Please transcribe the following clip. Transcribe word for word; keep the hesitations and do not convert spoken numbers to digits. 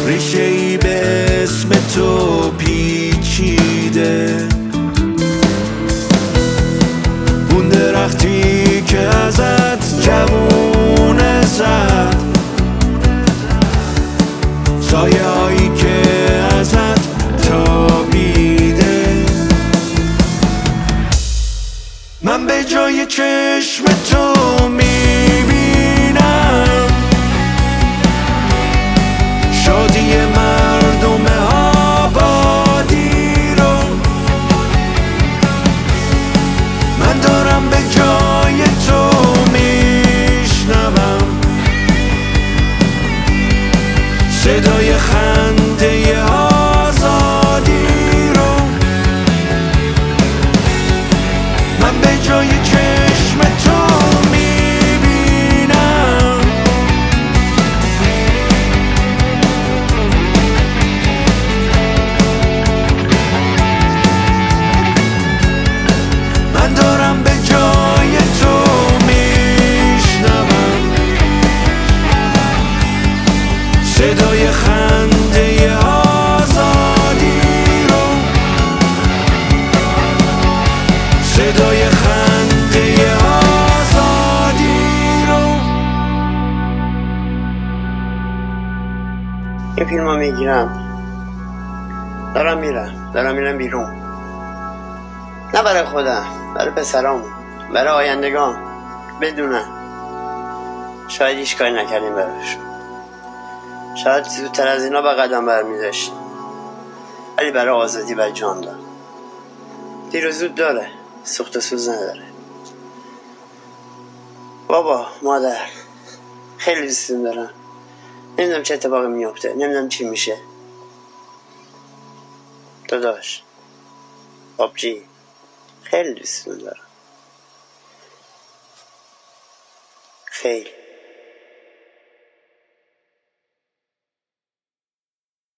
ریشه ای به اسم تو پیچیده، اون درختی که ازت جوونه زد، سایه هایی که ازت تابیده. من به جای چشم تو میبینم شادی مردم آبادی رو. من دارم به جای تو میشنوم صدای خنده آزادی رو. من به جای چشم تو میبینم من دارم به جای تو میشنوم صدای خنده آزادی رو. صدای خنده آزادی رو. این فیلم رو میگیرم دارم میرم دارم میرم بیرون، نه برای خودم، برای پسرامون، برای آیندگان، بدونم شاید هیچ کاری نکردیم براشون، شاید زودتر از اینا به قدم برمیداشتیم، ولی برای آزادی و جان دار دیر و زود داره، سوخت و سوز نداره. بابا مادر خیلی دوستون دارم، نمیدونم چه اتفاقی میفته، نمیدونم چی میشه. داداش آبجی خیلی دوستون دارم، خیلی.